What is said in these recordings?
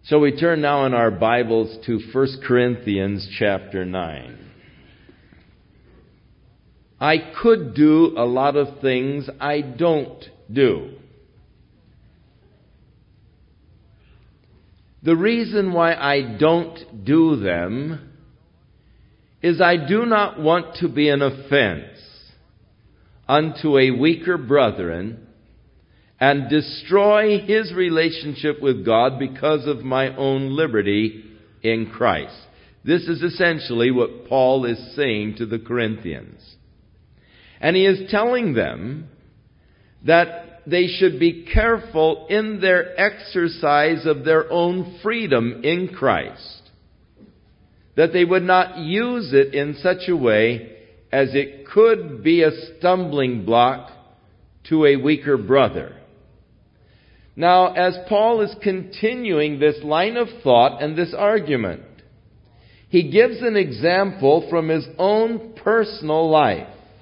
So we turn now in our Bibles to 1 Corinthians chapter 9. I could do a lot of things I don't do. The reason why I don't do them is I do not want to be an offense unto a weaker brethren and destroy his relationship with God because of my own liberty in Christ. This is essentially what Paul is saying to the Corinthians. And he is telling them that they should be careful in their exercise of their own freedom in Christ. That they would not use it in such a way as it could be a stumbling block to a weaker brother. Now, as Paul is continuing this line of thought and this argument, he gives an example from his own personal life.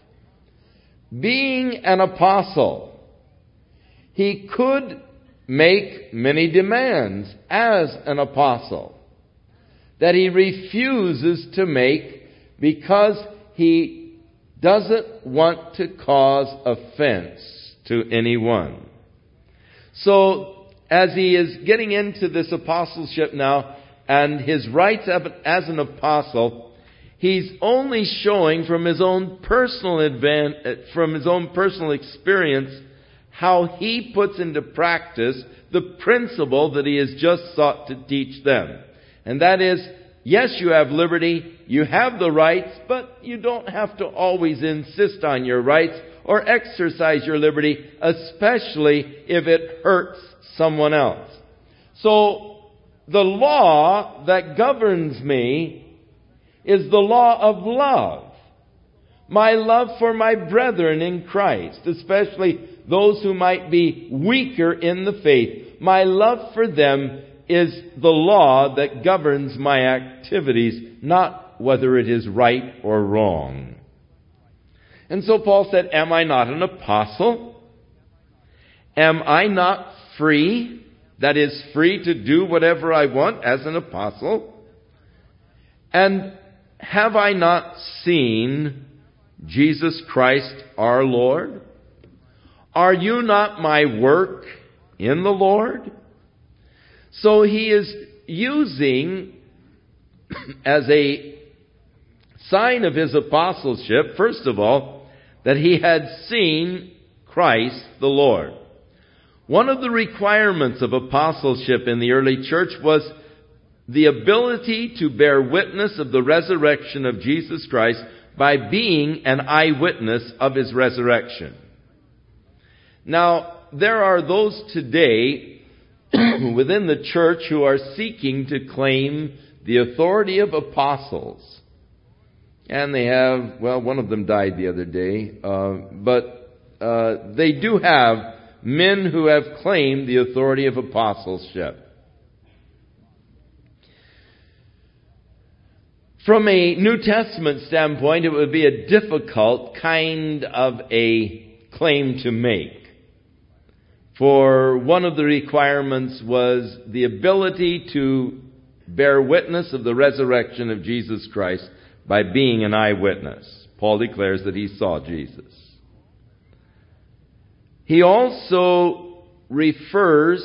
Being an apostle, he could make many demands as an apostle that he refuses to make because he doesn't want to cause offense to anyone. So, as he is getting into this apostleship now and his rights as an apostle, he's only showing from his own personal experience how he puts into practice the principle that he has just sought to teach them. And that is, yes, you have liberty, you have the rights, but you don't have to always insist on your rights or exercise your liberty, especially if it hurts someone else. So, the law that governs me is the law of love. My love for my brethren in Christ, especially those who might be weaker in the faith. My love for them is the law that governs my activities, not whether it is right or wrong. And so Paul said, am I not an apostle? Am I not free? That is, free to do whatever I want as an apostle? And have I not seen Jesus Christ our Lord? Are you not my work in the Lord? So he is using as a sign of his apostleship, first of all, that he had seen Christ the Lord. One of the requirements of apostleship in the early church was the ability to bear witness of the resurrection of Jesus Christ by being an eyewitness of his resurrection. Now, there are those today within the church who are seeking to claim the authority of apostles. And they have, well, one of them died the other day, but they do have men who have claimed the authority of apostleship. From a New Testament standpoint, it would be a difficult kind of a claim to make. For one of the requirements was the ability to bear witness of the resurrection of Jesus Christ by being an eyewitness. Paul declares that he saw Jesus. He also refers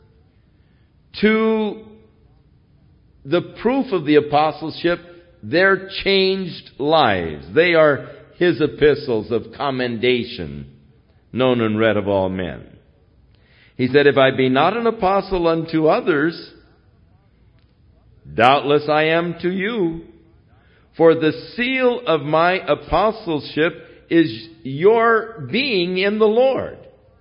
to the proof of the apostleship, their changed lives. They are his epistles of commendation, known and read of all men. He said, if I be not an apostle unto others, doubtless I am to you. For the seal of my apostleship is your being in the Lord.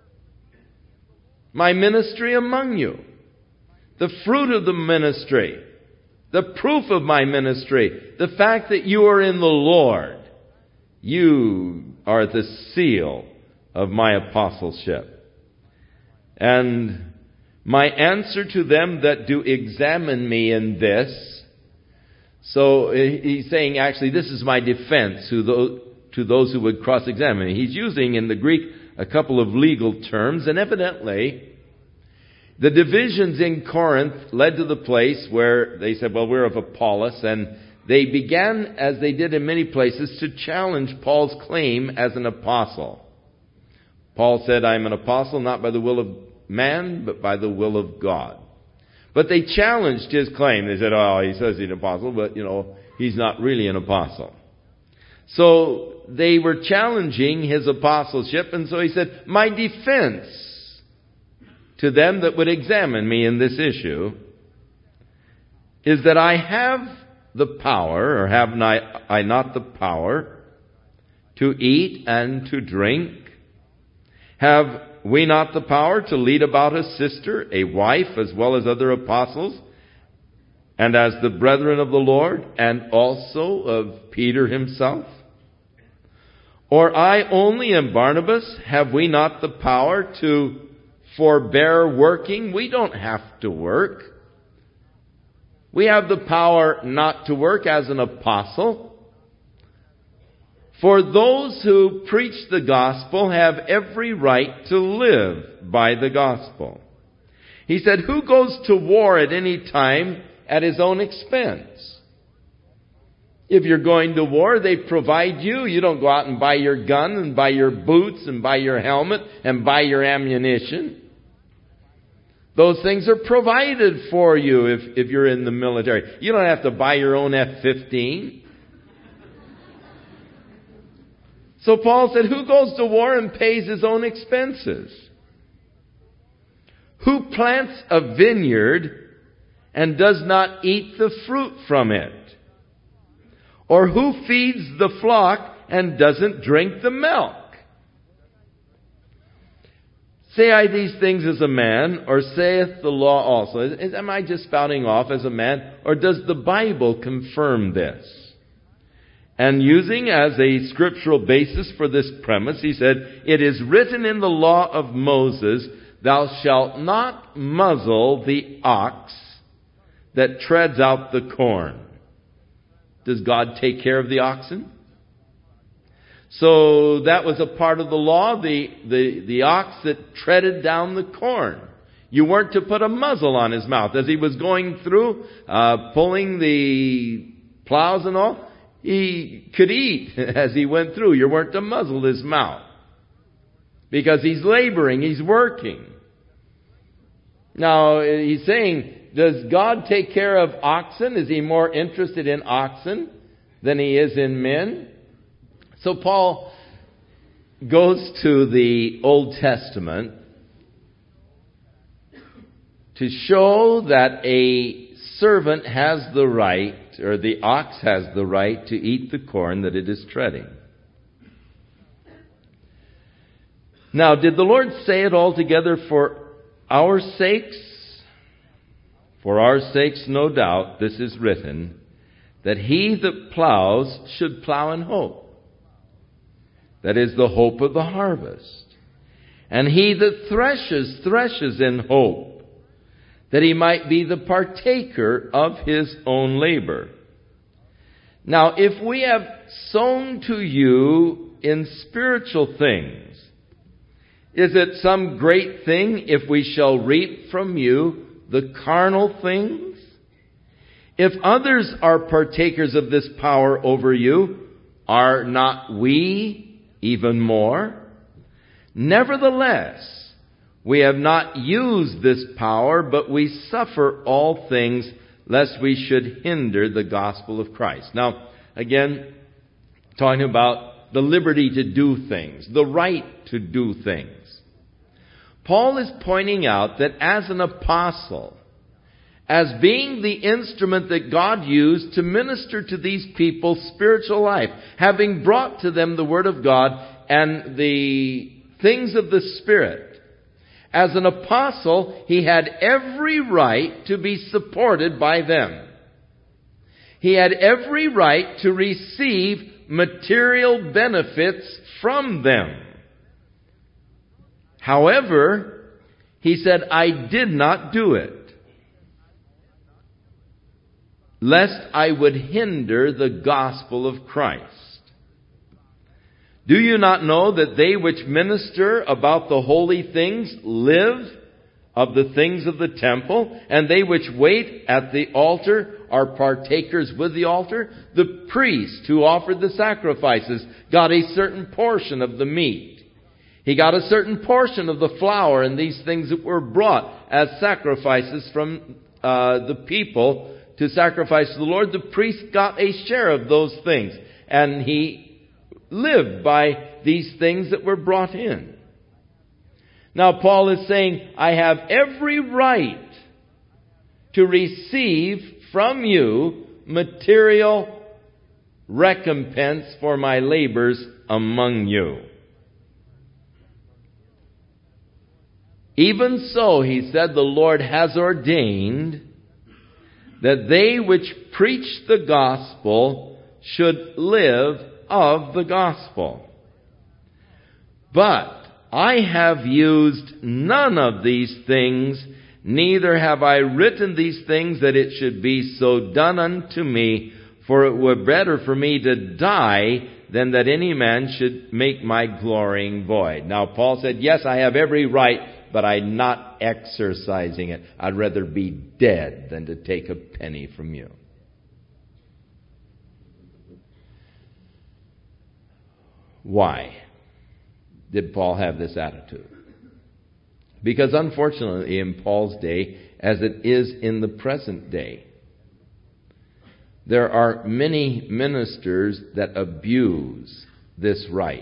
My ministry among you. The fruit of the ministry. The proof of my ministry. The fact that you are in the Lord. You are the seal of my apostleship. And my answer to them that do examine me in this. So he's saying, actually, this is my defense to those who would cross-examine me. He's using in the Greek a couple of legal terms, and evidently The divisions in Corinth led to the place where they said, well, we're of Apollos, and they began, as they did in many places, to challenge Paul's claim as an apostle. Paul said, I'm an apostle not by the will of man, but by the will of God. But they challenged his claim. They said, oh, he says he's an apostle, but, he's not really an apostle. So they were challenging his apostleship, and so he said, my defense to them that would examine me in this issue is that I have the power, or have I not the power, to eat and to drink? Have we not the power to lead about a sister, a wife, as well as other apostles, and as the brethren of the Lord, and also of Peter himself? Or I only and Barnabas, have we not the power to forbear working? We don't have to work. We have the power not to work as an apostle. For those who preach the gospel have every right to live by the gospel. He said, who goes to war at any time at his own expense? If you're going to war, they provide you. You don't go out and buy your gun and buy your boots and buy your helmet and buy your ammunition. Those things are provided for you if you're in the military. You don't have to buy your own F-15. So Paul said, who goes to war and pays his own expenses? Who plants a vineyard and does not eat the fruit from it? Or who feeds the flock and doesn't drink the milk? Say I these things as a man, or saith the law also? Am I just spouting off as a man, or does the Bible confirm this? And using as a scriptural basis for this premise, he said, it is written in the law of Moses, thou shalt not muzzle the ox that treads out the corn. Does God take care of the oxen? So that was a part of the law, the ox that treaded down the corn. You weren't to put a muzzle on his mouth. As he was going through, pulling the plows and all, he could eat as he went through. You weren't to muzzle his mouth. Because he's laboring, he's working. Now, he's saying, does God take care of oxen? Is he more interested in oxen than he is in men? So Paul goes to the Old Testament to show that a servant has the right, or the ox has the right, to eat the corn that it is treading. Now, did the Lord say it altogether for our sakes? For our sakes, no doubt, this is written, that he that plows should plow in hope. That is the hope of the harvest. And he that threshes, threshes in hope, that he might be the partaker of his own labor. Now, if we have sown to you in spiritual things, is it some great thing if we shall reap from you the carnal things? If others are partakers of this power over you, are not we even more? Nevertheless, we have not used this power, but we suffer all things, lest we should hinder the gospel of Christ. Now, again, talking about the liberty to do things, the right to do things. Paul is pointing out that as an apostle, as being the instrument that God used to minister to these people's spiritual life, having brought to them the Word of God and the things of the Spirit, as an apostle, he had every right to be supported by them. He had every right to receive material benefits from them. However, he said, I did not do it, lest I would hinder the gospel of Christ. Do you not know that they which minister about the holy things live of the things of the temple, and they which wait at the altar are partakers with the altar. The priest who offered the sacrifices got a certain portion of the meat. He got a certain portion of the flour and these things that were brought as sacrifices from the people to sacrifice to the Lord. The priest got a share of those things, and he lived by these things that were brought in. Now Paul is saying, I have every right to receive from you material recompense for my labors among you. Even so, he said, the Lord has ordained that they which preach the gospel should live of the gospel. But I have used none of these things, neither have I written these things that it should be so done unto me, for it were better for me to die than that any man should make my glorying void. Now Paul said, yes, I have every right, but I'm not exercising it. I'd rather be dead than to take a penny from you. Why did Paul have this attitude? Because unfortunately in Paul's day, as it is in the present day, there are many ministers that abuse this right.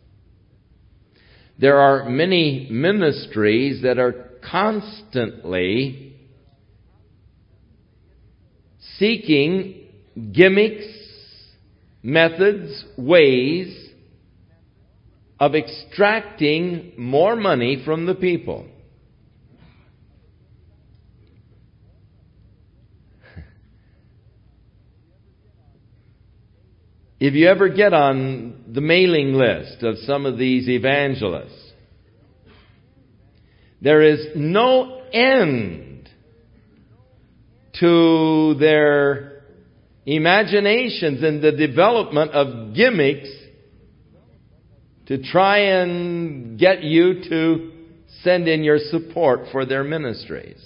There are many ministries that are constantly seeking gimmicks, methods, ways of extracting more money from the people. If you ever get on the mailing list of some of these evangelists, there is no end to their imaginations and the development of gimmicks to try and get you to send in your support for their ministries.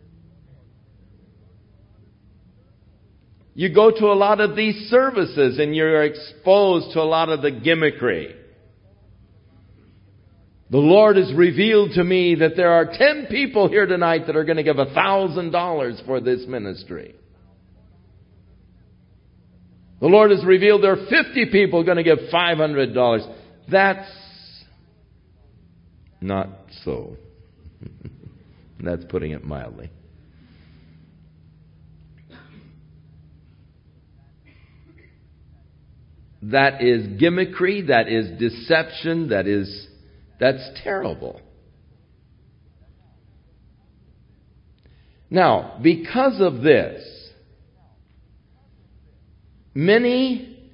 You go to a lot of these services and you're exposed to a lot of the gimmickry. The Lord has revealed to me that there are 10 people here tonight that are going to give $1,000 for this ministry. The Lord has revealed there are 50 people going to give $500. That's not so. That's putting it mildly. That is gimmickry, that is deception, that's terrible. Now, because of this, many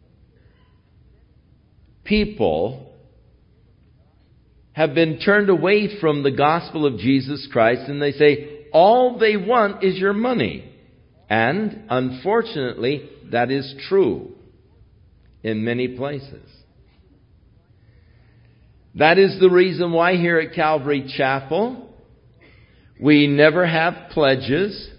people have been turned away from the gospel of Jesus Christ, and they say all they want is your money. And unfortunately, that is true in many places. That is the reason why here at Calvary Chapel we never have pledges.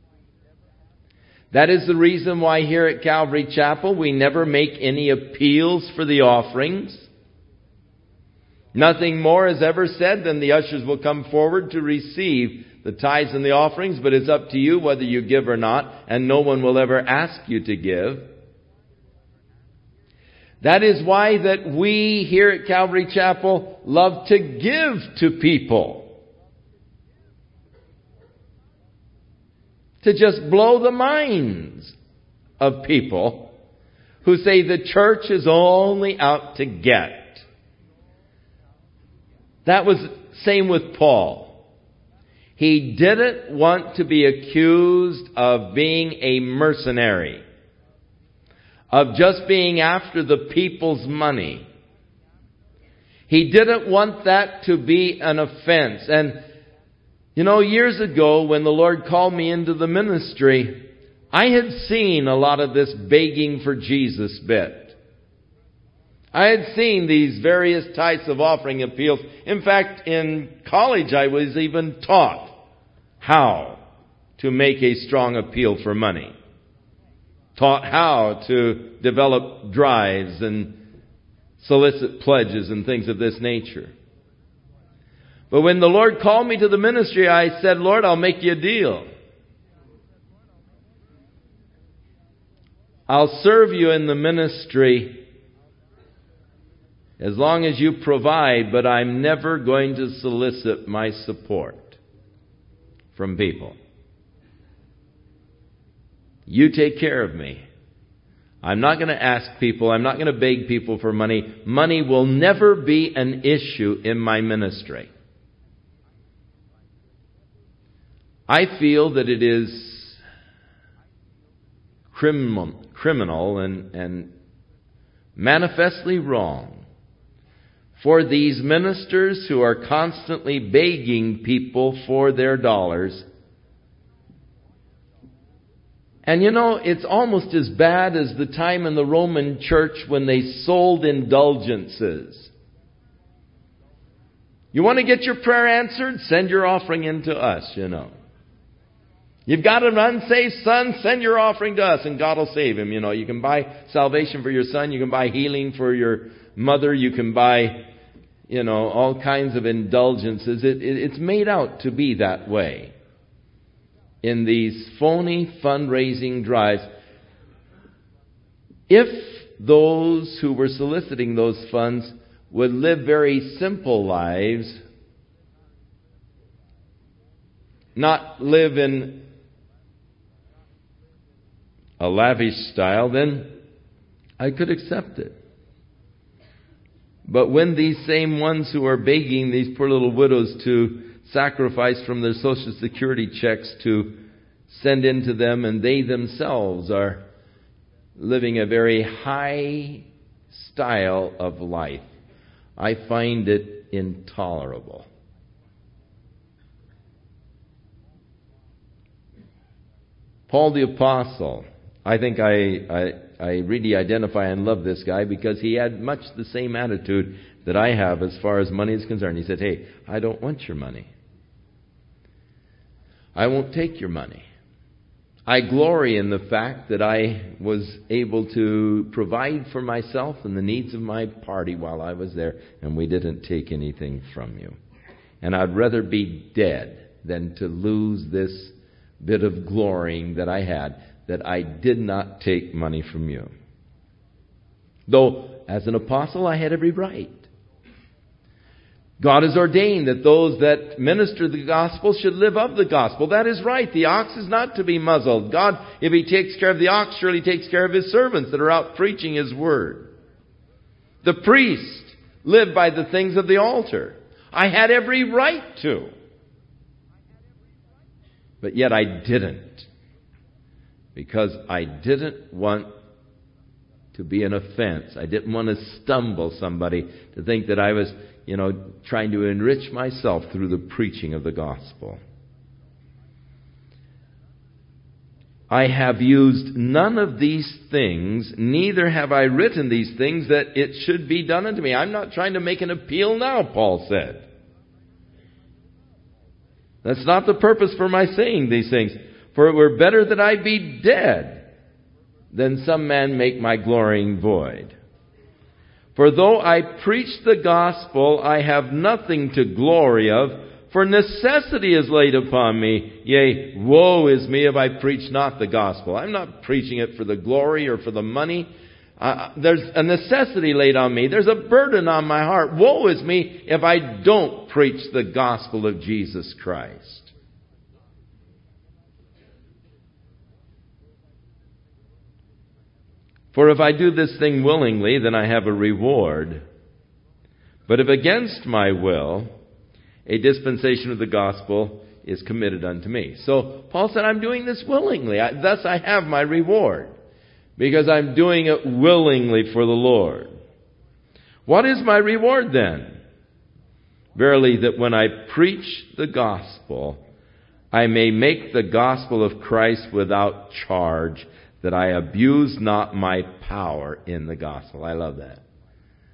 That is the reason why here at Calvary Chapel we never make any appeals for the offerings. Nothing more is ever said than the ushers will come forward to receive the tithes and the offerings, but it's up to you whether you give or not, and no one will ever ask you to give. That is why that we here at Calvary Chapel love to give to people. To just blow the minds of people who say the church is only out to get. That was same with Paul. He didn't want to be accused of being a mercenary, of just being after the people's money. He didn't want that to be an offense. And, years ago when the Lord called me into the ministry, I had seen a lot of this begging for Jesus bit. I had seen these various types of offering appeals. In fact, in college I was even taught how to make a strong appeal for money. Taught how to develop drives and solicit pledges and things of this nature. But when the Lord called me to the ministry, I said, Lord, I'll make you a deal. I'll serve you in the ministry as long as you provide, but I'm never going to solicit my support from people. You take care of me. I'm not going to ask people. I'm not going to beg people for money. Money will never be an issue in my ministry. I feel that it is criminal and manifestly wrong for these ministers who are constantly begging people for their dollars. And you know, it's almost as bad as the time in the Roman church when they sold indulgences. You want to get your prayer answered? Send your offering in to us, you know. You've got an unsaved son? Send your offering to us and God will save him. You know, you can buy salvation for your son. You can buy healing for your mother. You can buy, you know, all kinds of indulgences. It's made out to be that way in these phony fundraising drives. If those who were soliciting those funds would live very simple lives, not live in a lavish style, then I could accept it. But when these same ones who are begging these poor little widows to sacrifice from their Social Security checks to send into them, and they themselves are living a very high style of life, I find it intolerable. Paul the Apostle, I think I really identify and love this guy because he had much the same attitude that I have as far as money is concerned. He said, hey, I don't want your money. I won't take your money. I glory in the fact that I was able to provide for myself and the needs of my party while I was there, and we didn't take anything from you. And I'd rather be dead than to lose this bit of glorying that I had, that I did not take money from you. Though, as an apostle, I had every right. God has ordained that those that minister the gospel should live of the gospel. That is right. The ox is not to be muzzled. God, if He takes care of the ox, surely takes care of His servants that are out preaching His word. The priest lived by the things of the altar. I had every right to. But yet I didn't. Because I didn't want to be an offense. I didn't want to stumble somebody to think that I was, trying to enrich myself through the preaching of the gospel. I have used none of these things, neither have I written these things that it should be done unto me. I'm not trying to make an appeal now, Paul said. That's not the purpose for my saying these things. For it were better that I be dead than some man make my glorying void. For though I preach the gospel, I have nothing to glory of, for necessity is laid upon me. Yea, woe is me if I preach not the gospel. I'm not preaching it for the glory or for the money. There's a necessity laid on me. There's a burden on my heart. Woe is me if I don't preach the gospel of Jesus Christ. For if I do this thing willingly, then I have a reward. But if against my will, a dispensation of the gospel is committed unto me. So Paul said, I'm doing this willingly. Thus I have my reward. Because I'm doing it willingly for the Lord. What is my reward then? Verily, that when I preach the gospel, I may make the gospel of Christ without charge, that I abuse not my power in the gospel. I love that.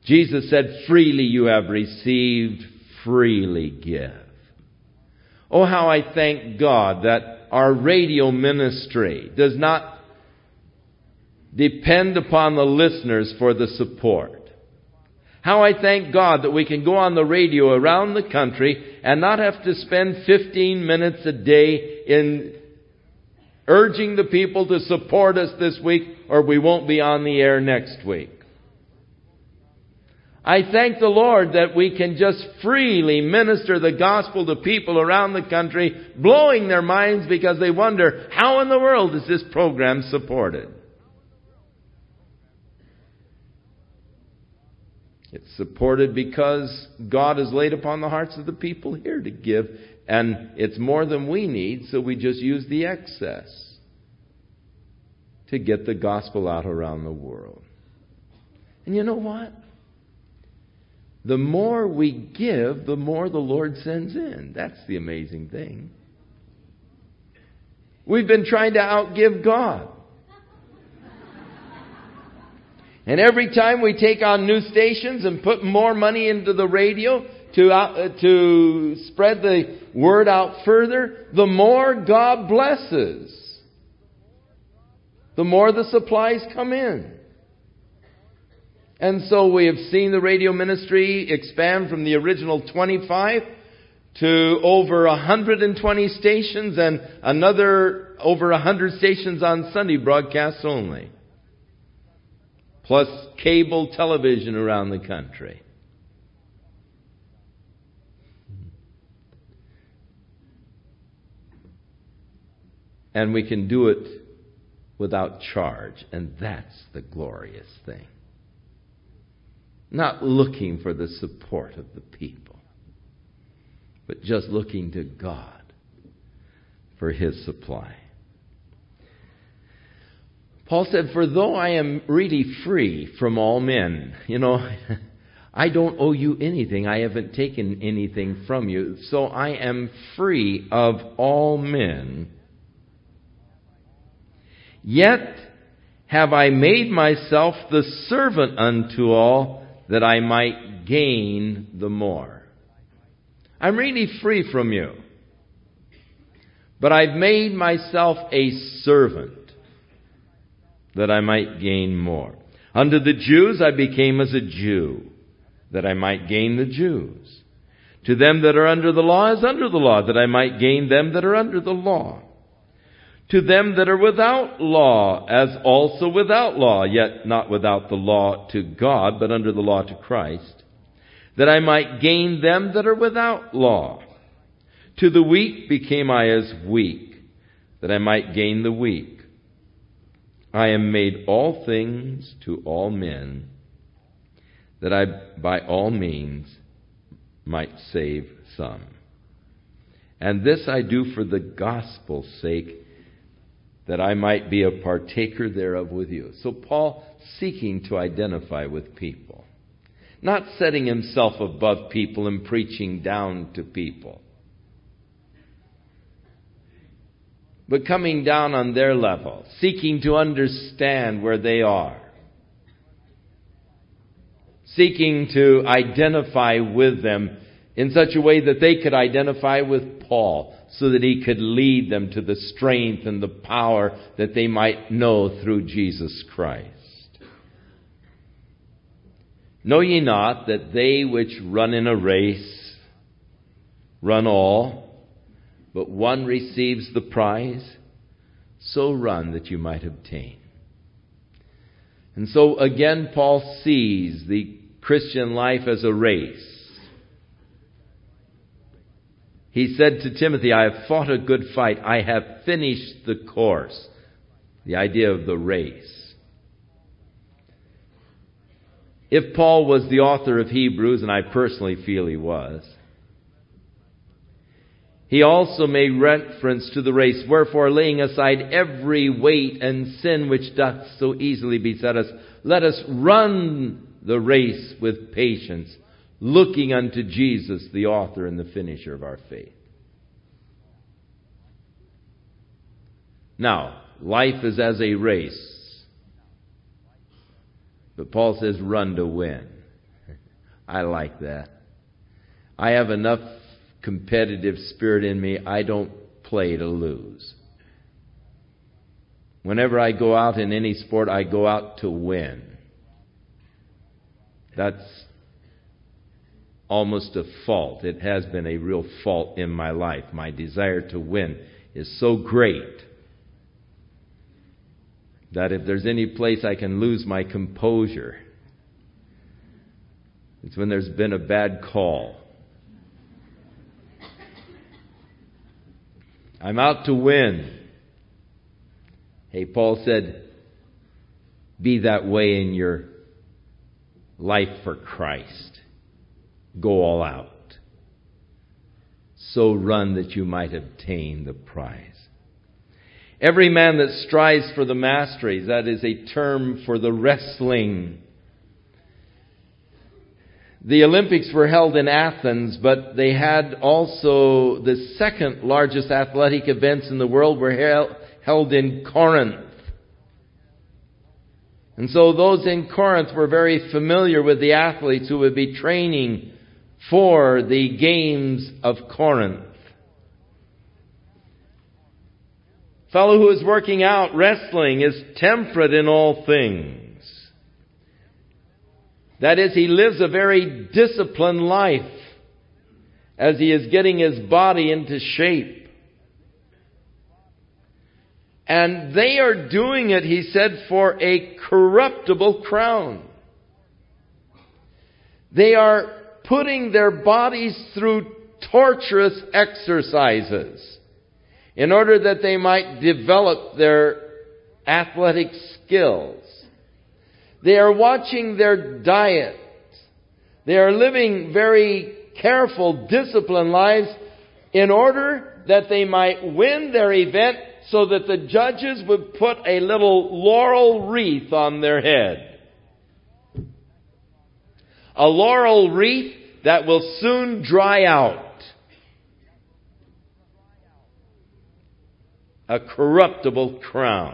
Jesus said, freely you have received, freely give. Oh, how I thank God that our radio ministry does not depend upon the listeners for the support. How I thank God that we can go on the radio around the country and not have to spend 15 minutes a day in urging the people to support us this week, or we won't be on the air next week. I thank the Lord that we can just freely minister the gospel to people around the country, blowing their minds because they wonder, how in the world is this program supported? It's supported because God has laid upon the hearts of the people here to give, and it's more than we need, so we just use the excess to get the gospel out around the world. And you know what? The more we give, the more the Lord sends in. That's the amazing thing. We've been trying to outgive God. And every time we take on new stations and put more money into the radio to spread the word out further, the more God blesses. The more the supplies come in. And so we have seen the radio ministry expand from the original 25 to over 120 stations and another over 100 stations on Sunday broadcasts only. Plus cable television around the country. And we can do it without charge. And that's the glorious thing. Not looking for the support of the people, but just looking to God for His supply. Paul said, for though I am really free from all men, I don't owe you anything. I haven't taken anything from you. So I am free of all men. Yet have I made myself the servant unto all, that I might gain the more. I'm really free from you. But I've made myself a servant, that I might gain more. Unto the Jews I became as a Jew, that I might gain the Jews. To them that are under the law as under the law, that I might gain them that are under the law. To them that are without law, as also without law, yet not without the law to God, but under the law to Christ, that I might gain them that are without law. To the weak became I as weak, that I might gain the weak. I am made all things to all men, that I by all means might save some. And this I do for the gospel's sake, that I might be a partaker thereof with you. So Paul seeking to identify with people. Not setting himself above people and preaching down to people. But coming down on their level. Seeking to understand where they are. Seeking to identify with them in such a way that they could identify with Paul, so that he could lead them to the strength and the power that they might know through Jesus Christ. Know ye not that they which run in a race run all, but one receives the prize? So run that you might obtain. And so again Paul sees the Christian life as a race. He said to Timothy, I have fought a good fight. I have finished the course. The idea of the race. If Paul was the author of Hebrews, and I personally feel he was, he also made reference to the race. Wherefore, laying aside every weight and sin which doth so easily beset us, let us run the race with patience, looking unto Jesus, the author and the finisher of our faith. Now, life is as a race. But Paul says, run to win. I like that. I have enough competitive spirit in me. I don't play to lose. Whenever I go out in any sport, I go out to win. That's almost a fault. It has been a real fault in my life. My desire to win is so great that if there's any place I can lose my composure, it's when there's been a bad call. I'm out to win. Hey, Paul said, be that way in your life for Christ. Go all out. So run that you might obtain the prize. Every man that strives for the masteries, that is a term for the wrestling. The Olympics were held in Athens, but they had also the second largest athletic events in the world were held in Corinth. And so those in Corinth were very familiar with the athletes who would be training for the games of Corinth. Fellow who is working out, wrestling, is temperate in all things. That is, he lives a very disciplined life as he is getting his body into shape. And they are doing it, he said, for a corruptible crown. They are putting their bodies through torturous exercises in order that they might develop their athletic skills. They are watching their diet. They are living very careful, disciplined lives in order that they might win their event so that the judges would put a little laurel wreath on their head. A laurel wreath that will soon dry out. A corruptible crown.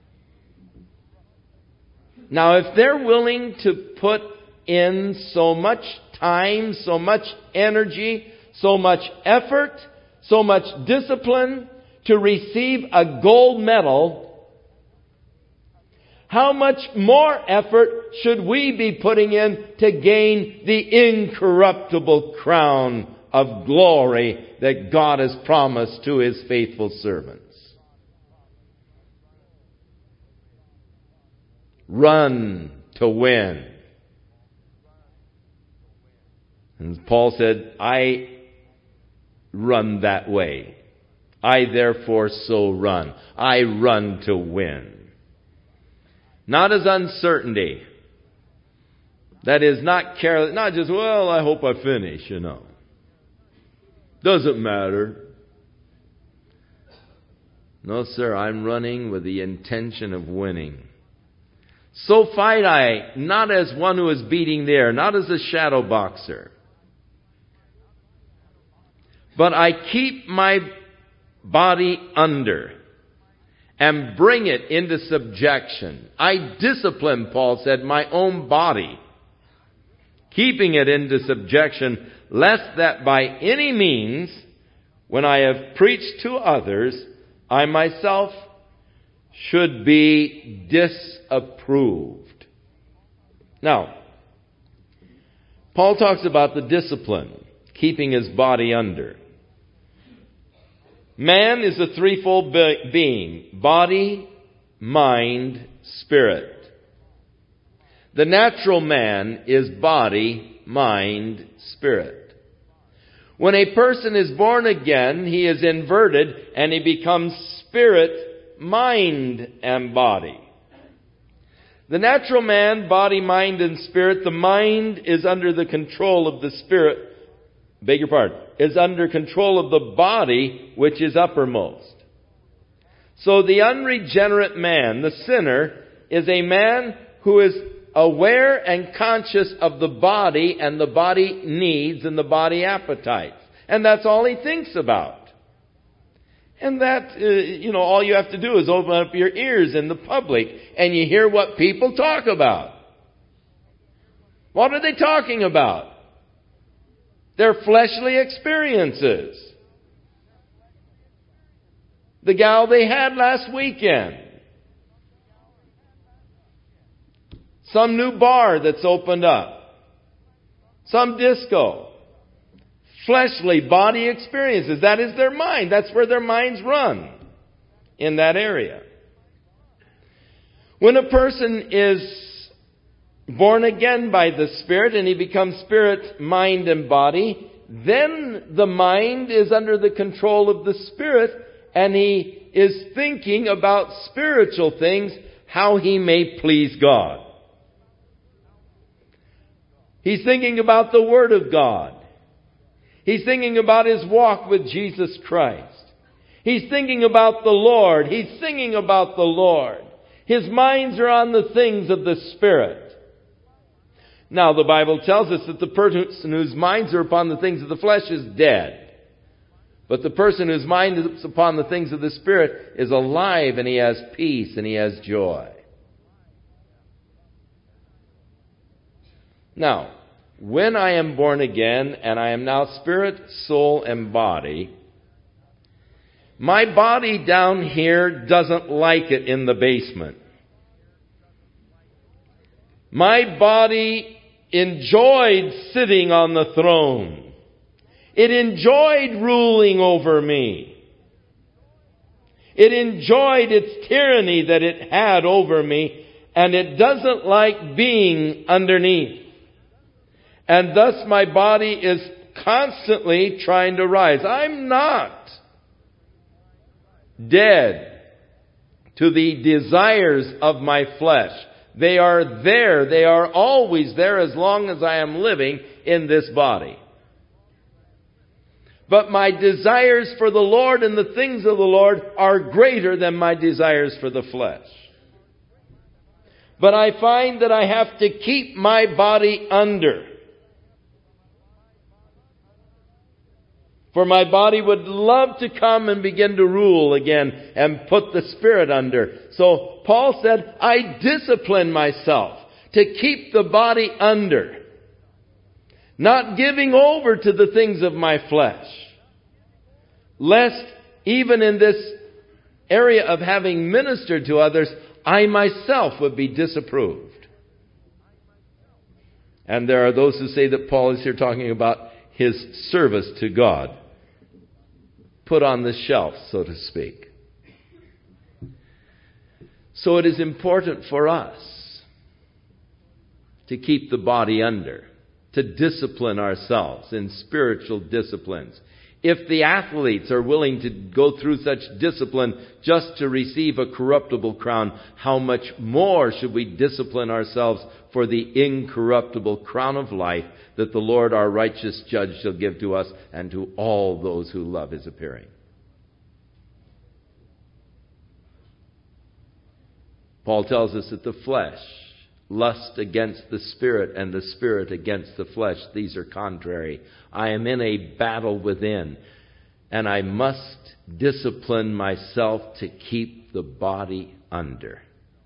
Now, if they're willing to put in so much time, so much energy, so much effort, so much discipline to receive a gold medal, how much more effort should we be putting in to gain the incorruptible crown of glory that God has promised to His faithful servants? Run to win. And Paul said, I run that way. I therefore so run. I run to win. Not as uncertainty. That is not careless. Not just, well, I hope I finish, Doesn't matter. No, sir, I'm running with the intention of winning. So fight I, not as one who is beating the air, not as a shadow boxer. But I keep my body under and bring it into subjection. I discipline, Paul said, my own body, keeping it into subjection, lest that by any means, when I have preached to others, I myself should be disapproved. Now, Paul talks about the discipline, keeping his body under. Man is a threefold being: body, mind, spirit. The natural man is body, mind, spirit. When a person is born again, he is inverted and he becomes spirit, mind, and body. The natural man, body, mind, and spirit, the mind is under the control of the spirit, is under control of the body, which is uppermost. So the unregenerate man, the sinner, is a man who is aware and conscious of the body and the body needs and the body appetites. And that's all he thinks about. And that, all you have to do is open up your ears in the public and you hear what people talk about. What are they talking about? Their fleshly experiences. The gal they had last weekend. Some new bar that's opened up. Some disco. Fleshly body experiences. That is their mind. That's where their minds run. In that area. When a person is born again by the Spirit and he becomes spirit, mind, and body, then the mind is under the control of the Spirit and he is thinking about spiritual things, how he may please God. He's thinking about the Word of God. He's thinking about his walk with Jesus Christ. He's thinking about the Lord. He's singing about the Lord. His minds are on the things of the Spirit. Now, the Bible tells us that the person whose minds are upon the things of the flesh is dead. But the person whose mind is upon the things of the Spirit is alive, and he has peace and he has joy. Now, when I am born again and I am now spirit, soul, and body, my body down here doesn't like it in the basement. My body enjoyed sitting on the throne. It enjoyed ruling over me. It enjoyed its tyranny that it had over me, and it doesn't like being underneath. And thus my body is constantly trying to rise. I'm not dead to the desires of my flesh. They are there. They are always there as long as I am living in this body. But my desires for the Lord and the things of the Lord are greater than my desires for the flesh. But I find that I have to keep my body under. For my body would love to come and begin to rule again and put the Spirit under. So Paul said, I discipline myself to keep the body under. Not giving over to the things of my flesh. Lest even in this area of having ministered to others, I myself would be disapproved. And there are those who say that Paul is here talking about his service to God. Put on the shelf, so to speak. So it is important for us to keep the body under, to discipline ourselves in spiritual disciplines. If the athletes are willing to go through such discipline just to receive a corruptible crown, how much more should we discipline ourselves for the incorruptible crown of life that the Lord our righteous judge shall give to us and to all those who love his appearing. Paul tells us that the flesh lusts against the Spirit and the Spirit against the flesh. These are contrary. I am in a battle within, and I must discipline myself to keep the body under.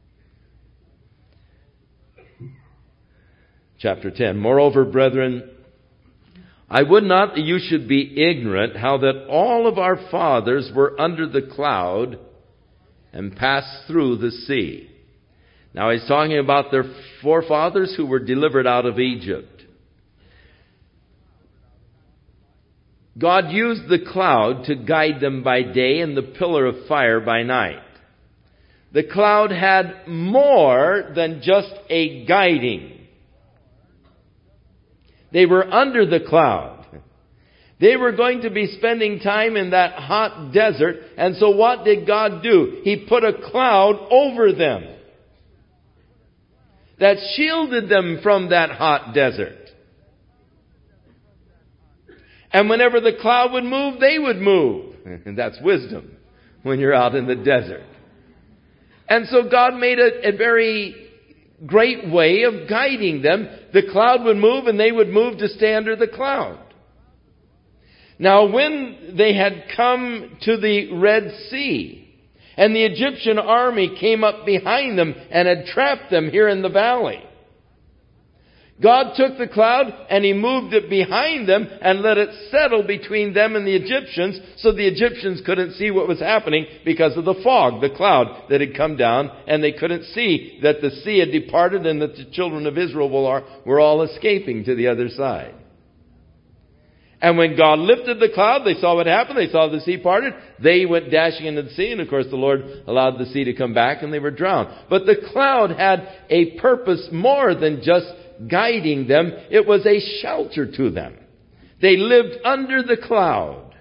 Chapter 10. Moreover, brethren, I would not that you should be ignorant how that all of our fathers were under the cloud and passed through the sea. Now he's talking about their forefathers who were delivered out of Egypt. God used the cloud to guide them by day and the pillar of fire by night. The cloud had more than just a guiding. They were under the cloud. They were going to be spending time in that hot desert. And so what did God do? He put a cloud over them that shielded them from that hot desert. And whenever the cloud would move, they would move. And that's wisdom when you're out in the desert. And so God made a very great way of guiding them. The cloud would move and they would move to stay under the cloud. Now when they had come to the Red Sea, and the Egyptian army came up behind them and had trapped them here in the valley, God took the cloud and He moved it behind them and let it settle between them and the Egyptians, so the Egyptians couldn't see what was happening because of the fog, the cloud that had come down, and they couldn't see that the sea had departed and that the children of Israel were all escaping to the other side. And when God lifted the cloud, they saw what happened. They saw the sea parted. They went dashing into the sea. And of course the Lord allowed the sea to come back and they were drowned. But the cloud had a purpose more than just guiding them. It was a shelter to them. They lived under the cloud,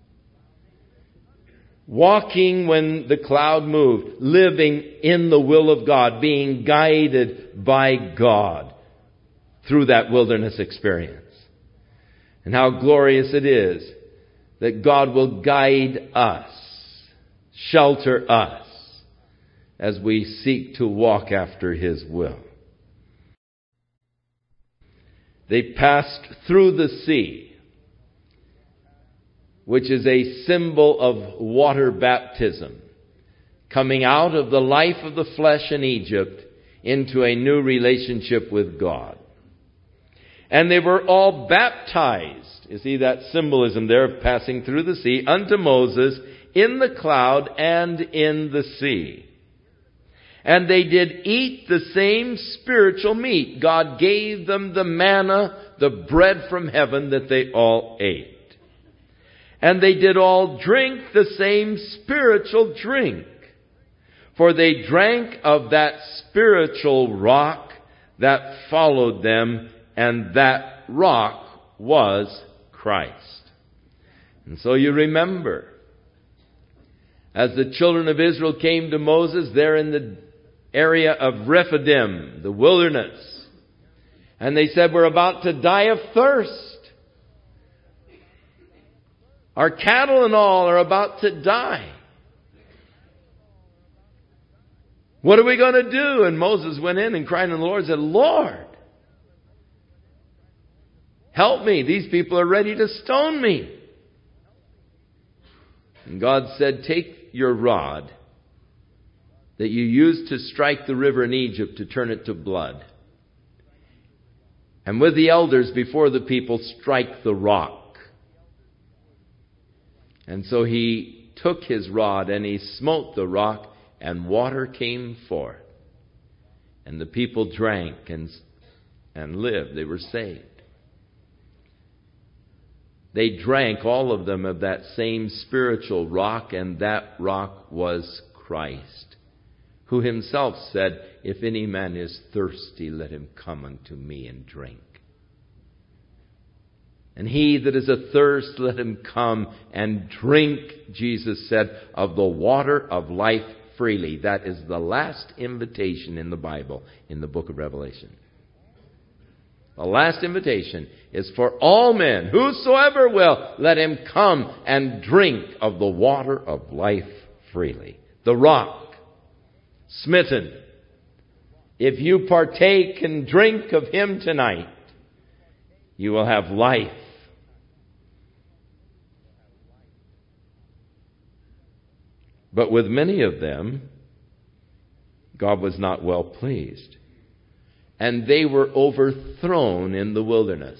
walking when the cloud moved, living in the will of God, being guided by God through that wilderness experience. And how glorious it is that God will guide us, shelter us, as we seek to walk after His will. They passed through the sea, which is a symbol of water baptism, coming out of the life of the flesh in Egypt into a new relationship with God. And they were all baptized. You see that symbolism there of passing through the sea unto Moses in the cloud and in the sea. And they did eat the same spiritual meat. God gave them the manna, the bread from heaven that they all ate. And they did all drink the same spiritual drink. For they drank of that spiritual rock that followed them, and that rock was Christ. And so you remember, as the children of Israel came to Moses there in the area of Rephidim, the wilderness, and they said, we're about to die of thirst. Our cattle and all are about to die. What are we going to do? And Moses went in and cried unto the Lord and said, Lord, help me. These people are ready to stone me. And God said, take your rod that you used to strike the river in Egypt to turn it to blood, and with the elders before the people, strike the rock. And so he took his rod and he smote the rock, and water came forth. And the people drank and lived. They were saved. They drank, all of them, of that same spiritual rock, and that rock was Christ, who Himself said, if any man is thirsty, let him come unto me and drink. And he that is athirst, let him come and drink, Jesus said, of the water of life freely. That is the last invitation in the Bible, in the book of Revelation. The last invitation is for all men, whosoever will, let him come and drink of the water of life freely. The rock, smitten. If you partake and drink of Him tonight, you will have life. But with many of them, God was not well pleased. And they were overthrown in the wilderness.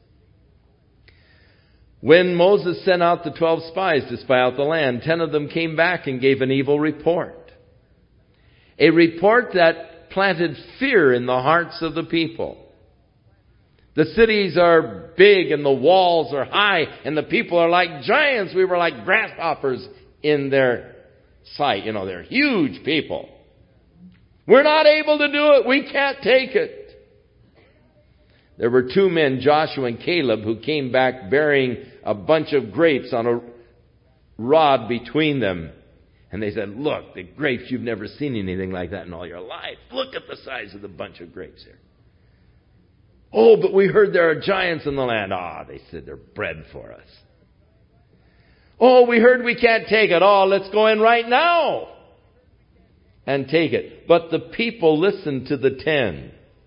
When Moses sent out the 12 spies to spy out the land, 10 of them came back and gave an evil report. A report that planted fear in the hearts of the people. The cities are big and the walls are high and the people are like giants. We were like grasshoppers in their sight. You know, they're huge people. We're not able to do it. We can't take it. There were 2 men, Joshua and Caleb, who came back bearing a bunch of grapes on a rod between them. And they said, look, the grapes, you've never seen anything like that in all your life. Look at the size of the bunch of grapes here. Oh, but we heard there are giants in the land. They said, they're bread for us. Oh, we heard we can't take it. Let's go in right now and take it. But the people listened to the 10.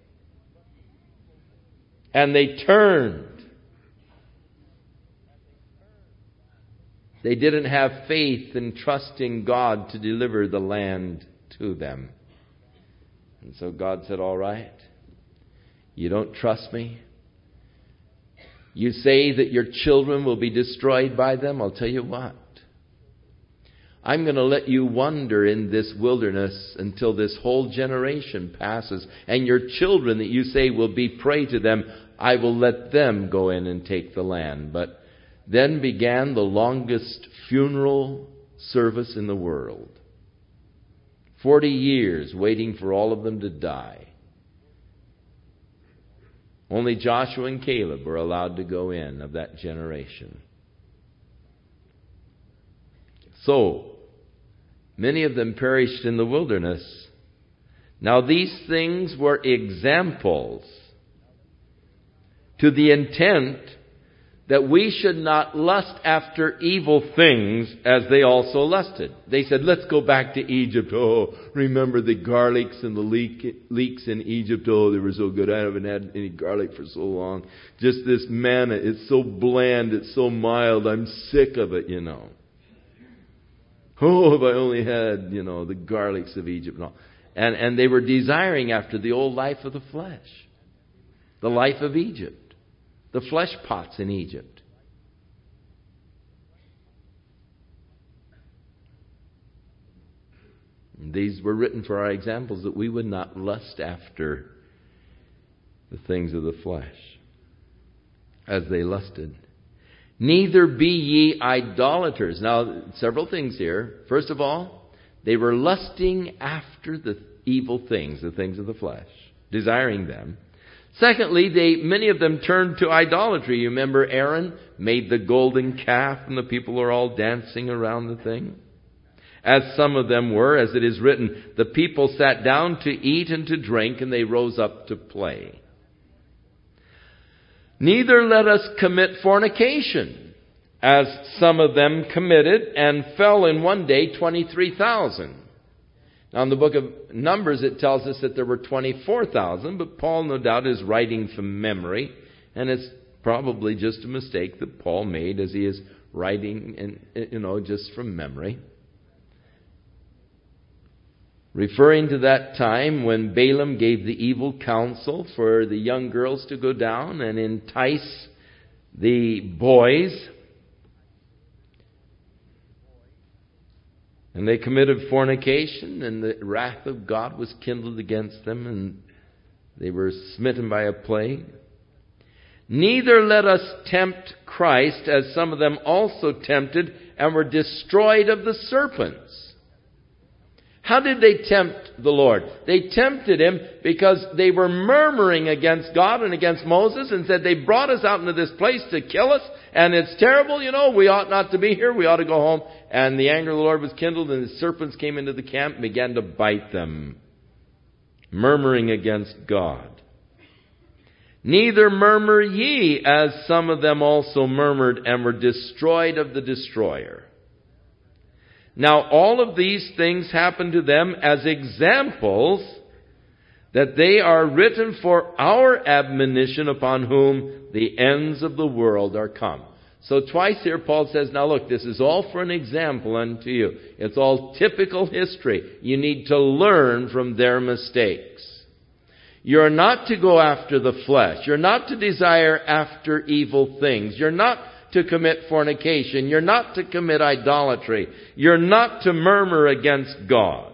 And they turned. They didn't have faith and trust in God to deliver the land to them. And so God said, all right, You don't trust me? You say that your children will be destroyed by them? I'll tell you what. I'm going to let you wander in this wilderness until this whole generation passes. And your children that you say will be prey to them, I will let them go in and take the land. But then began the longest funeral service in the world. 40 years waiting for all of them to die. Only Joshua and Caleb were allowed to go in of that generation. So, many of them perished in the wilderness. Now these things were examples to the intent that we should not lust after evil things as they also lusted. They said, let's go back to Egypt. Oh, remember the garlics and the leeks in Egypt? Oh, they were so good. I haven't had any garlic for so long. Just this manna, it's so bland, it's so mild. I'm sick of it, Oh, if I only had, the garlics of Egypt and all. And they were desiring after the old life of the flesh. The life of Egypt. The flesh pots in Egypt. And these were written for our examples that we would not lust after the things of the flesh as they lusted. Neither be ye idolaters. Now, several things here. First of all, they were lusting after the evil things, the things of the flesh, desiring them. Secondly, many of them turned to idolatry. You remember Aaron made the golden calf and the people are all dancing around the thing? As some of them were, as it is written, the people sat down to eat and to drink and they rose up to play. Neither let us commit fornication, as some of them committed and fell in one day 23,000. Now, in the book of Numbers, it tells us that there were 24,000, but Paul, no doubt, is writing from memory, and it's probably just a mistake that Paul made as he is writing, just from memory. Referring to that time when Balaam gave the evil counsel for the young girls to go down and entice the boys. And they committed fornication, and the wrath of God was kindled against them, and they were smitten by a plague. Neither let us tempt Christ, as some of them also tempted, and were destroyed of the serpents. How did they tempt the Lord? They tempted Him because they were murmuring against God and against Moses and said, they brought us out into this place to kill us, and it's terrible, we ought not to be here, we ought to go home. And the anger of the Lord was kindled, and the serpents came into the camp and began to bite them, murmuring against God. Neither murmur ye, as some of them also murmured and were destroyed of the destroyer. Now all of these things happen to them as examples, that they are written for our admonition, upon whom the ends of the world are come. So twice here Paul says, now look, this is all for an example unto you. It's all typical history. You need to learn from their mistakes. You're not to go after the flesh. You're not to desire after evil things. You're not to commit fornication. You're not to commit idolatry. You're not to murmur against God.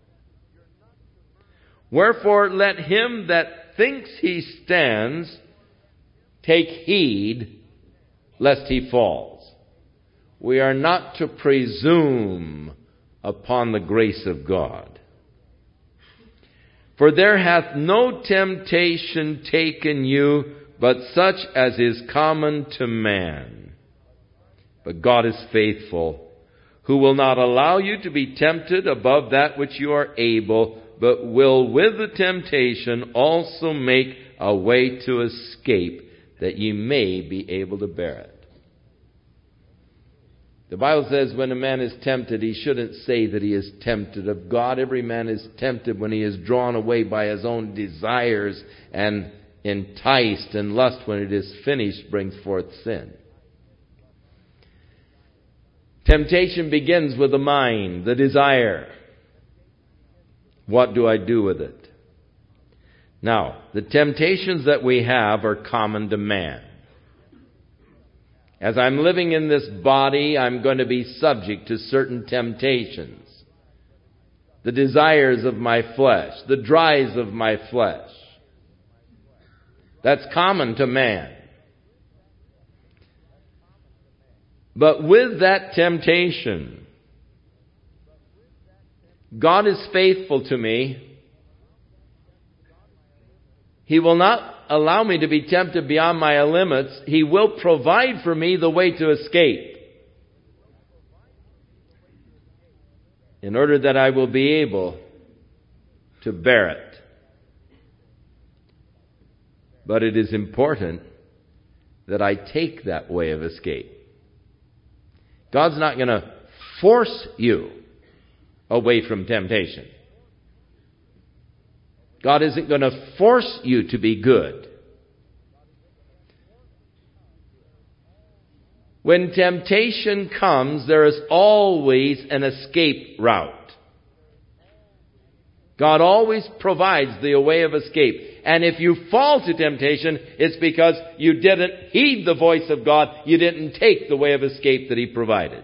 Wherefore let him that thinks he stands take heed lest he falls. We are not to presume upon the grace of God. For there hath no temptation taken you, but such as is common to man. But God is faithful, who will not allow you to be tempted above that which you are able, but will with the temptation also make a way to escape, that ye may be able to bear it. The Bible says when a man is tempted, he shouldn't say that he is tempted of God. Every man is tempted when he is drawn away by his own desires and enticed, and lust, when it is finished, brings forth sin. Temptation begins with the mind, the desire. What do I do with it? Now, the temptations that we have are common to man. As I'm living in this body, I'm going to be subject to certain temptations. The desires of my flesh, the drives of my flesh. That's common to man. But with that temptation, God is faithful to me. He will not allow me to be tempted beyond my limits. He will provide for me the way to escape, in order that I will be able to bear it. But it is important that I take that way of escape. God's not going to force you away from temptation. God isn't going to force you to be good. When temptation comes, there is always an escape route. God always provides the way of escape. And if you fall to temptation, it's because you didn't heed the voice of God. You didn't take the way of escape that He provided.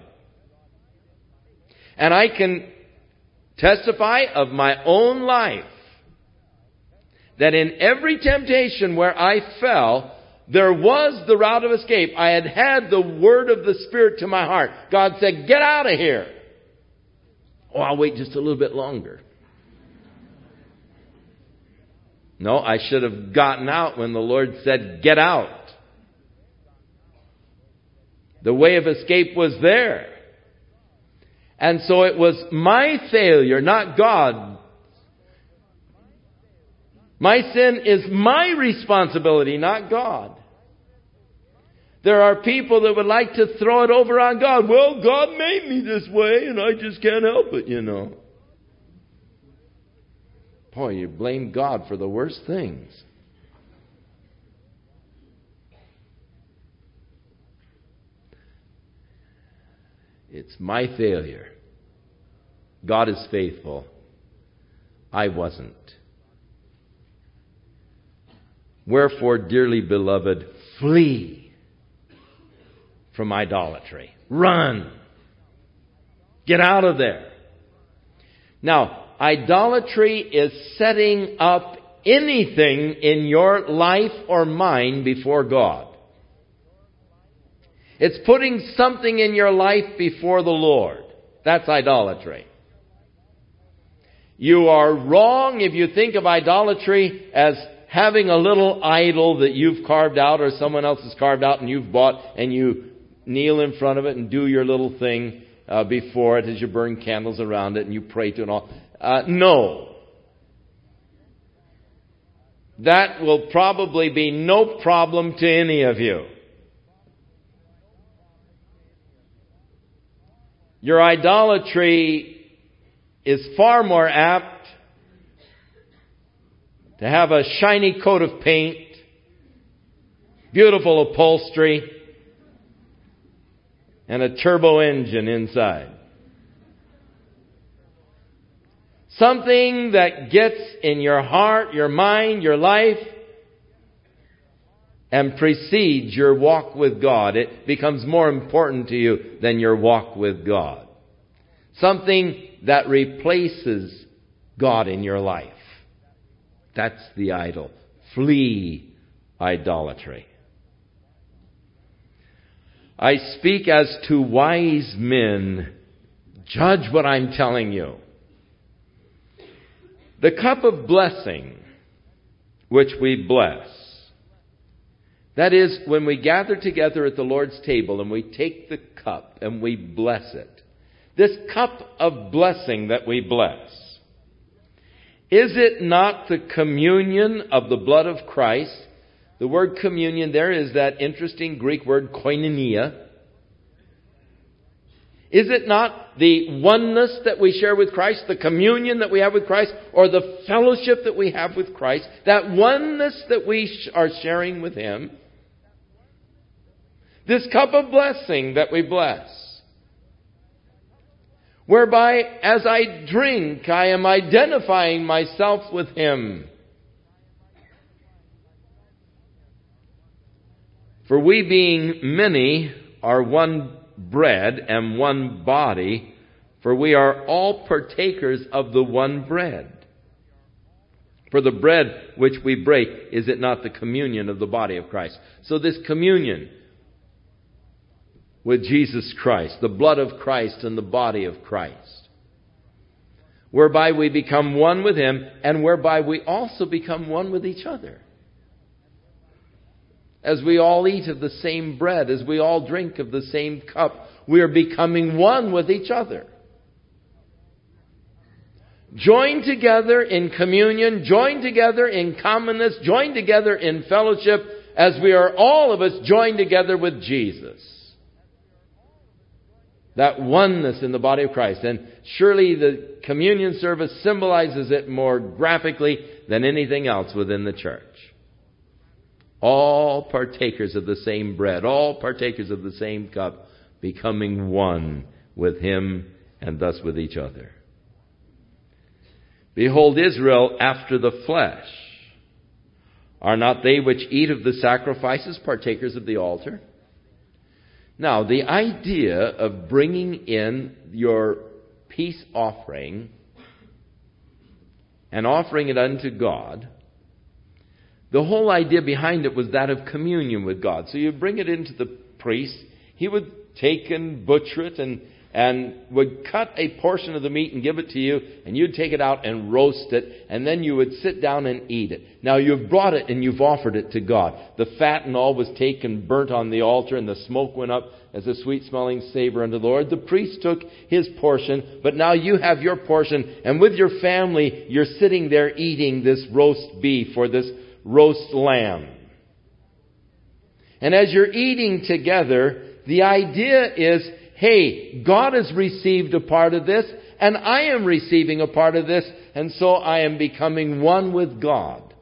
And I can testify of my own life that in every temptation where I fell, there was the route of escape. I had had the word of the Spirit to my heart. God said, get out of here. Oh, I'll wait just a little bit longer. No, I should have gotten out when the Lord said, get out. The way of escape was there. And so it was my failure, not God. My sin is my responsibility, not God. There are people that would like to throw it over on God. Well, God made me this way and I just can't help it, you know. Boy, you blame God for the worst things. It's my failure. God is faithful. I wasn't. Wherefore, dearly beloved, flee from idolatry. Run. Get out of there. Now, idolatry is setting up anything in your life or mine before God. It's putting something in your life before the Lord. That's idolatry. You are wrong if you think of idolatry as having a little idol that you've carved out or someone else has carved out and you've bought, and you kneel in front of it and do your little thing before it as you burn candles around it and you pray to it and all. No. That will probably be no problem to any of you. Your idolatry is far more apt to have a shiny coat of paint, beautiful upholstery, and a turbo engine inside. Something that gets in your heart, your mind, your life, and precedes your walk with God. It becomes more important to you than your walk with God. Something that replaces God in your life. That's the idol. Flee idolatry. I speak as to wise men. Judge what I'm telling you. The cup of blessing which we bless. That is, when we gather together at the Lord's table and we take the cup and we bless it. This cup of blessing that we bless. Is it not the communion of the blood of Christ? The word communion there is that interesting Greek word koinonia. Is it not the oneness that we share with Christ, the communion that we have with Christ, or the fellowship that we have with Christ, that oneness that we are sharing with Him? This cup of blessing that we bless, whereby as I drink, I am identifying myself with Him. For we being many are one bread and one body, for we are all partakers of the one bread. For the bread which we break, is it not the communion of the body of Christ? So this communion with Jesus Christ, the blood of Christ and the body of Christ, whereby we become one with Him, and whereby we also become one with each other. As we all eat of the same bread, as we all drink of the same cup, we are becoming one with each other. Joined together in communion, joined together in commonness, joined together in fellowship, as we are all of us joined together with Jesus. That oneness in the body of Christ. And surely the communion service symbolizes it more graphically than anything else within the church. All partakers of the same bread, all partakers of the same cup, becoming one with Him and thus with each other. Behold, Israel after the flesh. Are not they which eat of the sacrifices partakers of the altar? Now, the idea of bringing in your peace offering and offering it unto God, the whole idea behind it was that of communion with God. So you bring it into the priest. He would take and butcher it and would cut a portion of the meat and give it to you, and you'd take it out and roast it, and then you would sit down and eat it. Now you've brought it and you've offered it to God. The fat and all was taken, burnt on the altar, and the smoke went up as a sweet-smelling savor unto the Lord. The priest took his portion, but now you have your portion, and with your family, you're sitting there eating this roast beef or this roast lamb. And as you're eating together, the idea is, hey, God has received a part of this, and I am receiving a part of this, and so I am becoming one with God.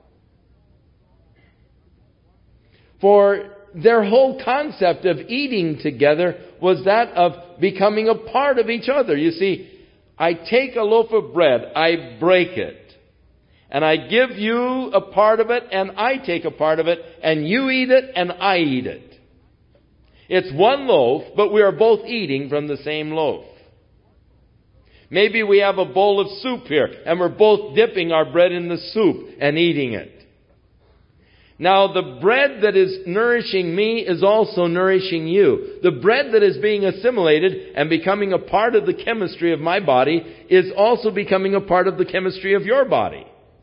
For their whole concept of eating together was that of becoming a part of each other. You see, I take a loaf of bread, I break it, and I give you a part of it, and I take a part of it, and you eat it, and I eat it. It's one loaf, but we are both eating from the same loaf. Maybe we have a bowl of soup here, and we're both dipping our bread in the soup and eating it. Now, the bread that is nourishing me is also nourishing you. The bread that is being assimilated and becoming a part of the chemistry of my body is also becoming a part of the chemistry of your body.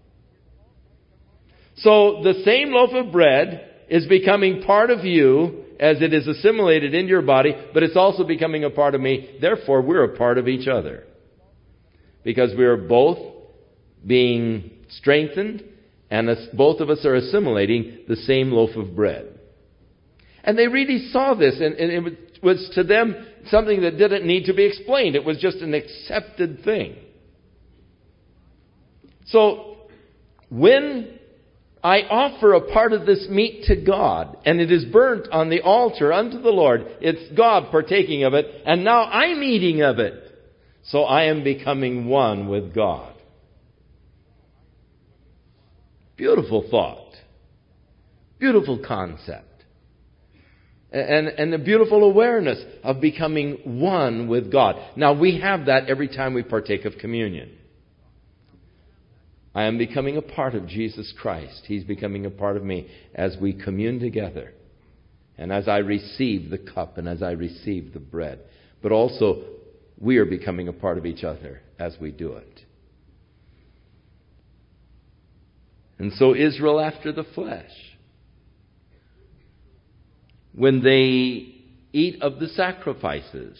So, the same loaf of bread is becoming part of you as it is assimilated into your body, but it's also becoming a part of me. Therefore, we're a part of each other. Because we are both being strengthened, and both of us are assimilating the same loaf of bread. And they really saw this, and it was to them something that didn't need to be explained. It was just an accepted thing. So, when I offer a part of this meat to God, and it is burnt on the altar unto the Lord. It's God partaking of it, and now I'm eating of it. So I am becoming one with God. Beautiful thought. Beautiful concept. And a beautiful awareness of becoming one with God. Now we have that every time we partake of communion. I am becoming a part of Jesus Christ. He's becoming a part of me as we commune together. And as I receive the cup and as I receive the bread. But also, we are becoming a part of each other as we do it. And so Israel after the flesh, when they eat of the sacrifices,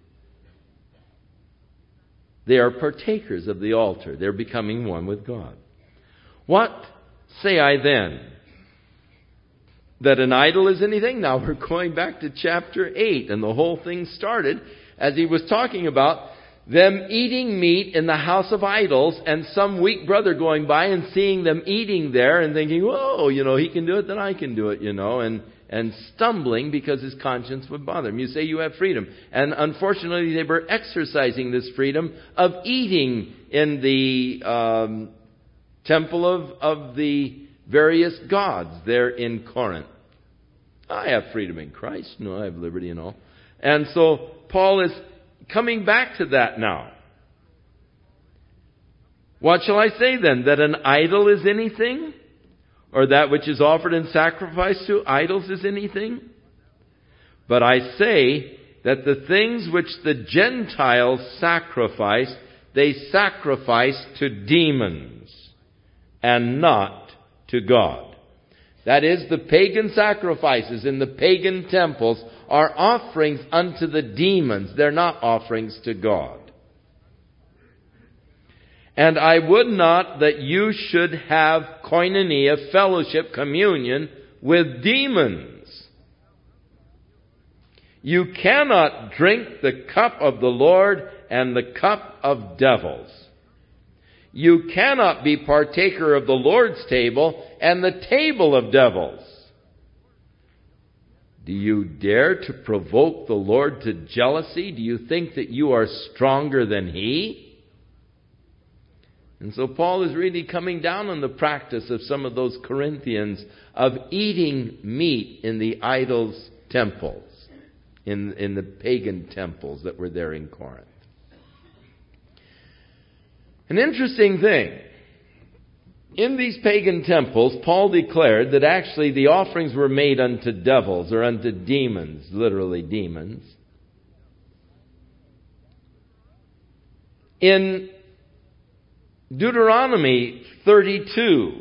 they are partakers of the altar. They're becoming one with God. What say I then? That an idol is anything? Now we're going back to chapter 8, and the whole thing started as he was talking about them eating meat in the house of idols, and some weak brother going by and seeing them eating there and thinking, whoa, he can do it, then I can do it, and stumbling because his conscience would bother him. You say you have freedom. And unfortunately, they were exercising this freedom of eating in the temple of the various gods there in Corinth. I have freedom in Christ. No, I have liberty and all. And so Paul is coming back to that now. What shall I say then? That an idol is anything? Or that which is offered in sacrifice to idols is anything? But I say that the things which the Gentiles sacrifice, they sacrifice to demons and not to God. That is, the pagan sacrifices in the pagan temples are offerings unto the demons. They're not offerings to God. And I would not that you should have koinonia, fellowship, communion with demons. You cannot drink the cup of the Lord and the cup of devils. You cannot be partaker of the Lord's table and the table of devils. Do you dare to provoke the Lord to jealousy? Do you think that you are stronger than He? And so Paul is really coming down on the practice of some of those Corinthians of eating meat in the idols' temples, in the pagan temples that were there in Corinth. An interesting thing. In these pagan temples, Paul declared that actually the offerings were made unto devils or unto demons, literally demons. In Deuteronomy 32,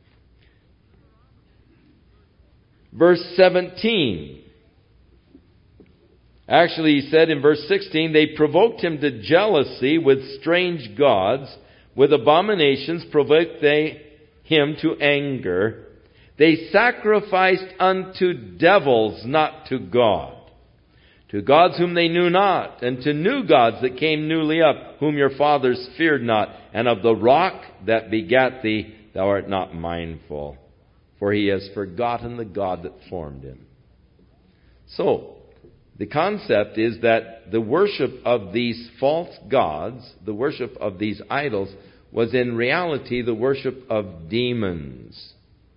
verse 17. Actually, he said in verse 16, they provoked him to jealousy with strange gods. With abominations provoked they him to anger. They sacrificed unto devils, not to God. To gods whom they knew not, and to new gods that came newly up, whom your fathers feared not. And of the rock that begat thee, thou art not mindful, for he has forgotten the God that formed him. So, the concept is that the worship of these false gods, the worship of these idols, was in reality the worship of demons.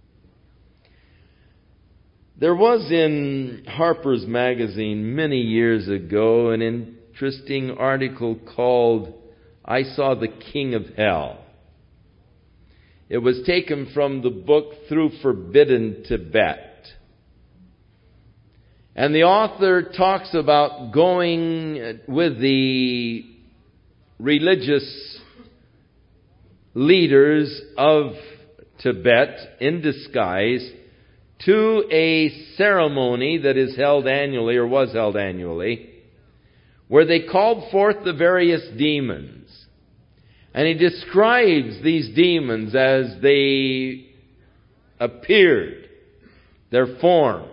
There was in Harper's Magazine many years ago an interesting article called I Saw the King of Hell. It was taken from the book Through Forbidden Tibet. And the author talks about going with the religious leaders of Tibet in disguise to a ceremony that is held annually, or was held annually, where they called forth the various demons. And he describes these demons as they appeared, their forms.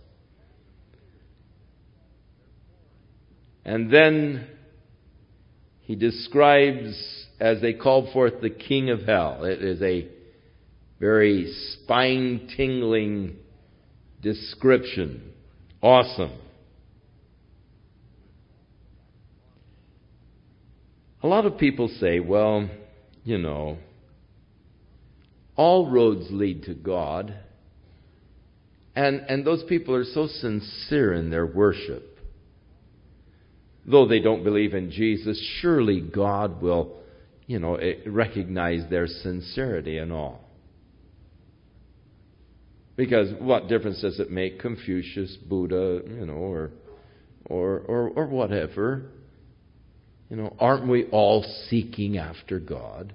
And then he describes, as they called forth, the King of Hell. It is a very spine-tingling description. Awesome. A lot of people say, well, you know, all roads lead to God. And those people are so sincere in their worship. Though they don't believe in Jesus, surely God will, recognize their sincerity and all. Because what difference does it make? Confucius, Buddha, or whatever. Aren't we all seeking after God?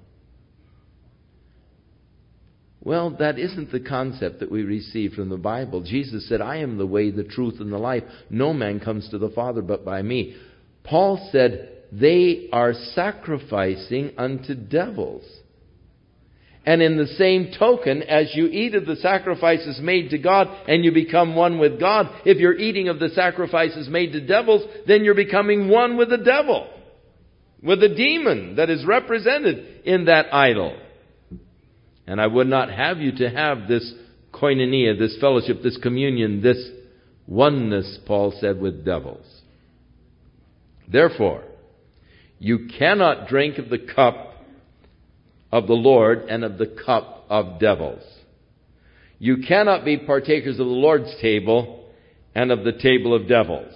Well, that isn't the concept that we receive from the Bible. Jesus said, I am the way, the truth, and the life. No man comes to the Father but by me. Paul said, they are sacrificing unto devils. And in the same token, as you eat of the sacrifices made to God and you become one with God, if you're eating of the sacrifices made to devils, then you're becoming one with the devil, with the demon that is represented in that idol. And I would not have you to have this koinonia, this fellowship, this communion, this oneness, Paul said, with devils. Therefore, you cannot drink of the cup of the Lord and of the cup of devils. You cannot be partakers of the Lord's table and of the table of devils.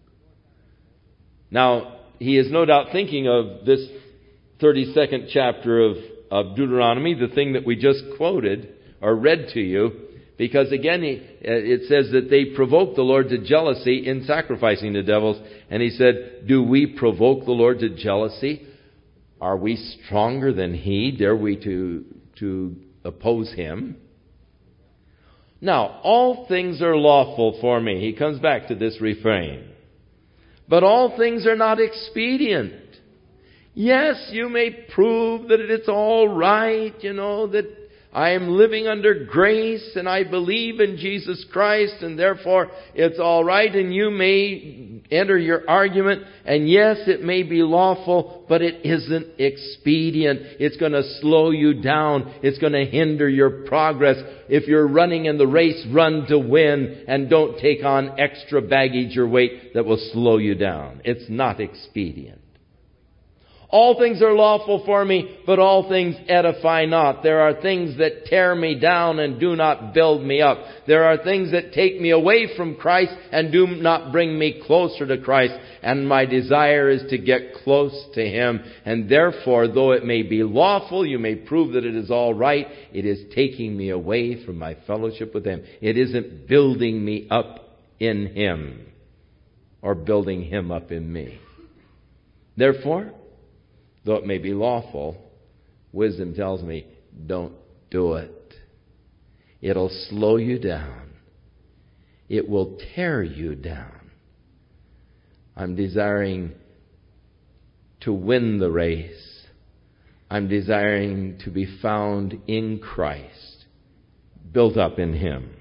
Now, he is no doubt thinking of this 32nd chapter of Deuteronomy, the thing that we just quoted or read to you, because again, it says that they provoked the Lord to jealousy in sacrificing to devils. And he said, do we provoke the Lord to jealousy? Are we stronger than he? Dare we to oppose him? Now, all things are lawful for me. He comes back to this refrain. But all things are not expedient. Yes, you may prove that it's all right, that I am living under grace and I believe in Jesus Christ and therefore it's all right, and you may enter your argument, and yes, it may be lawful, but it isn't expedient. It's going to slow you down. It's going to hinder your progress. If you're running in the race, run to win and don't take on extra baggage or weight that will slow you down. It's not expedient. All things are lawful for me, but all things edify not. There are things that tear me down and do not build me up. There are things that take me away from Christ and do not bring me closer to Christ. And my desire is to get close to Him. And therefore, though it may be lawful, you may prove that it is all right, it is taking me away from my fellowship with Him. It isn't building me up in Him or building Him up in me. Therefore, though it may be lawful, wisdom tells me, don't do it. It'll slow you down. It will tear you down. I'm desiring to win the race. I'm desiring to be found in Christ, built up in Him.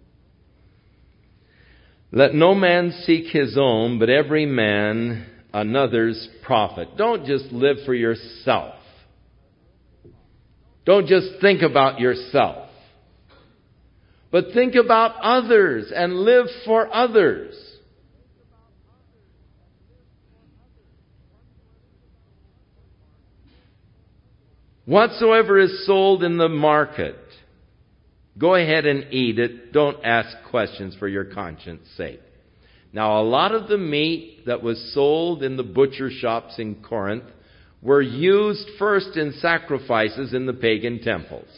Let no man seek his own, but every man another's profit. Don't just live for yourself. Don't just think about yourself. But think about others and live for others. Whatsoever is sold in the market, go ahead and eat it. Don't ask questions for your conscience sake. Now, a lot of the meat that was sold in the butcher shops in Corinth were used first in sacrifices in the pagan temples.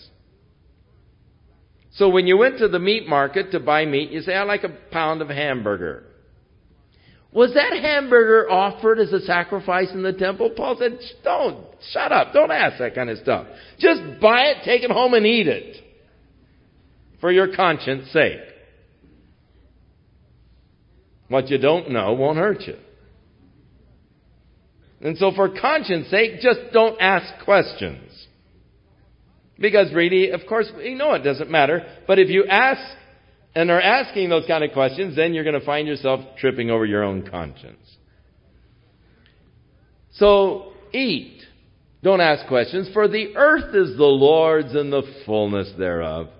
So when you went to the meat market to buy meat, you say, I'd like a pound of hamburger. Was that hamburger offered as a sacrifice in the temple? Paul said, shut up, don't ask that kind of stuff. Just buy it, take it home and eat it for your conscience sake. What you don't know won't hurt you. And so for conscience sake, just don't ask questions. Because really, of course, you know it doesn't matter. But if you ask and are asking those kind of questions, then you're going to find yourself tripping over your own conscience. So eat. Don't ask questions. For the earth is the Lord's and the fullness thereof.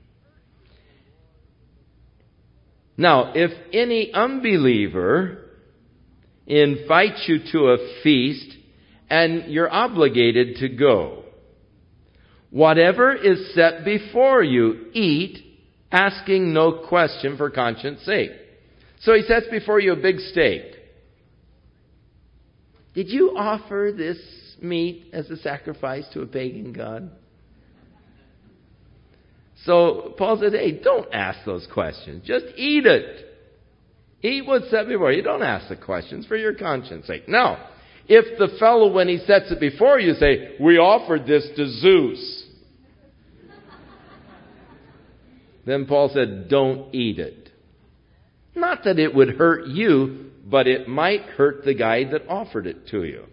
Now, if any unbeliever invites you to a feast and you're obligated to go, whatever is set before you, eat, asking no question for conscience sake. So he sets before you a big steak. Did you offer this meat as a sacrifice to a pagan god? So Paul said, hey, don't ask those questions. Just eat it. Eat what's set before you. Don't ask the questions for your conscience sake. Now, if the fellow, when he sets it before you, say, we offered this to Zeus, then Paul said, don't eat it. Not that it would hurt you, but it might hurt the guy that offered it to you,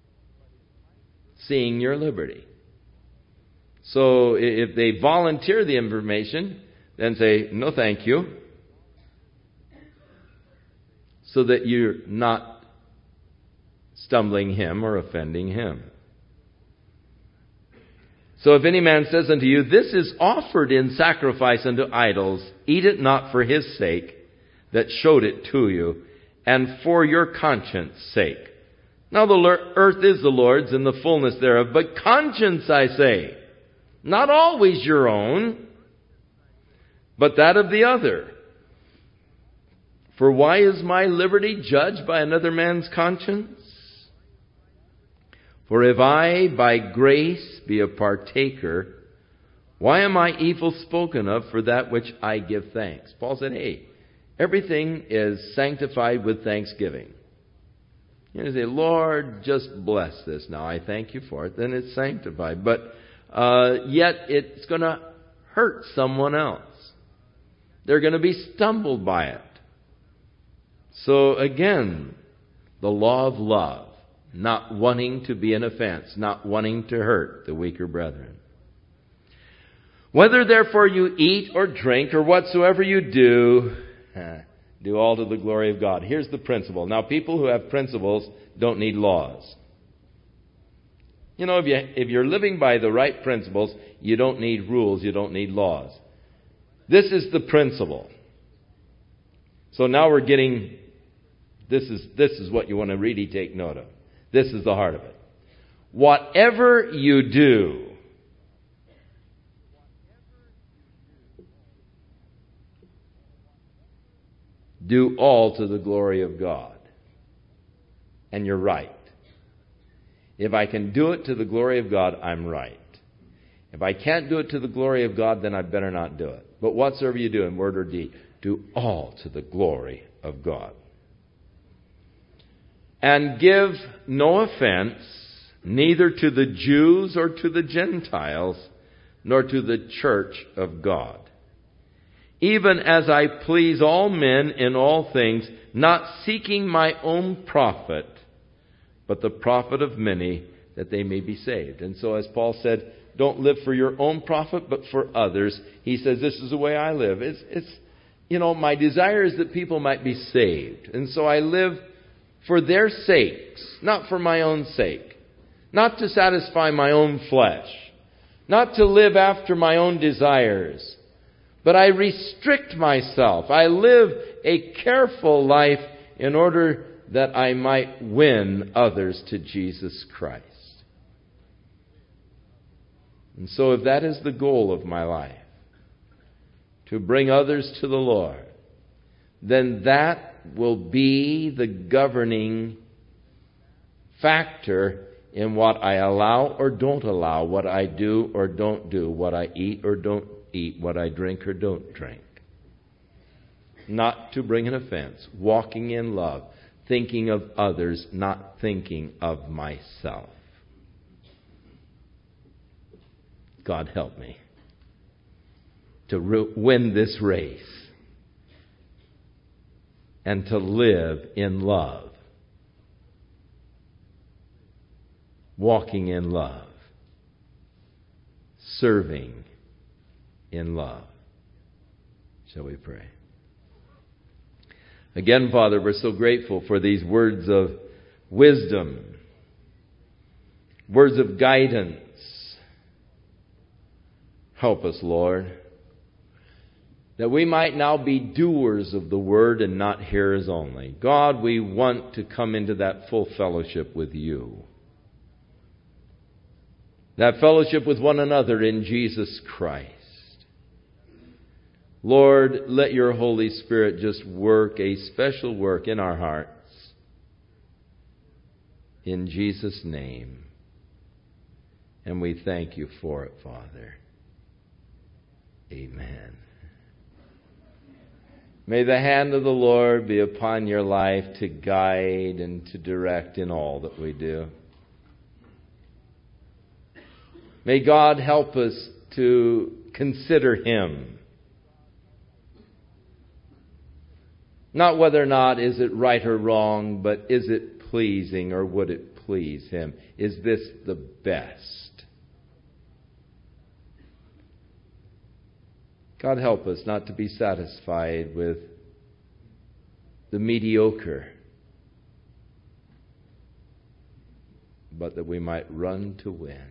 seeing your liberty. So if they volunteer the information, then say, no thank you, so that you're not stumbling him or offending him. So if any man says unto you, this is offered in sacrifice unto idols, eat it not for his sake that showed it to you, and for your conscience sake. Now the earth is the Lord's and the fullness thereof, but conscience, I say, not always your own, but that of the other. For why is my liberty judged by another man's conscience? For if I by grace be a partaker, why am I evil spoken of for that which I give thanks? Paul said, hey, everything is sanctified with thanksgiving. You say, Lord, just bless this now. I thank you for it. Then it's sanctified. But yet it's going to hurt someone else. They're going to be stumbled by it. So again, the law of love, not wanting to be an offense, not wanting to hurt the weaker brethren. Whether therefore you eat or drink or whatsoever you do, do all to the glory of God. Here's the principle. Now, people who have principles don't need laws. You know, if you're living by the right principles, you don't need rules, you don't need laws. This is the principle. So now we're getting, this is what you want to really take note of. This is the heart of it. Whatever you do all to the glory of God. And you're right. If I can do it to the glory of God, I'm right. If I can't do it to the glory of God, then I better not do it. But whatsoever you do in word or deed, do all to the glory of God. And give no offense, neither to the Jews or to the Gentiles, nor to the church of God. Even as I please all men in all things, not seeking my own profit, but the profit of many, that they may be saved. And so as Paul said, don't live for your own profit, but for others. He says, this is the way I live. It's my desire is that people might be saved. And so I live for their sakes, not for my own sake. Not to satisfy my own flesh. Not to live after my own desires. But I restrict myself. I live a careful life in order that I might win others to Jesus Christ. And so if that is the goal of my life, to bring others to the Lord, then that will be the governing factor in what I allow or don't allow, what I do or don't do, what I eat or don't eat, what I drink or don't drink. Not to bring an offense, walking in love, thinking of others, not thinking of myself. God help me to win this race and to live in love, walking in love, serving in love. Shall we pray? Again, Father, we're so grateful for these words of wisdom, words of guidance. Help us, Lord, that we might now be doers of the word and not hearers only. God, we want to come into that full fellowship with you. That fellowship with one another in Jesus Christ. Lord, let your Holy Spirit just work a special work in our hearts. In Jesus' name. And we thank you for it, Father. Amen. May the hand of the Lord be upon your life to guide and to direct in all that we do. May God help us to consider Him. Not whether or not is it right or wrong, but is it pleasing or would it please Him? Is this the best? God help us not to be satisfied with the mediocre, but that we might run to win.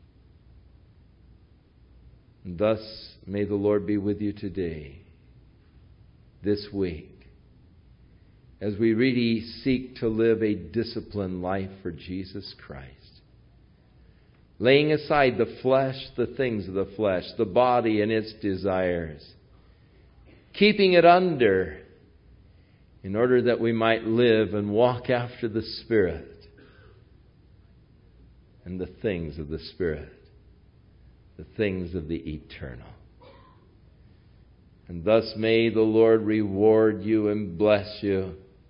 And thus, may the Lord be with you today, this week, as we really seek to live a disciplined life for Jesus Christ. Laying aside the flesh, the things of the flesh, the body and its desires. Keeping it under in order that we might live and walk after the Spirit and the things of the Spirit, the things of the eternal. And thus may the Lord reward you and bless you.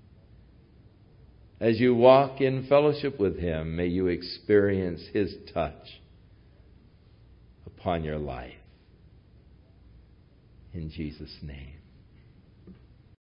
As you walk in fellowship with Him, may you experience His touch upon your life. In Jesus' name.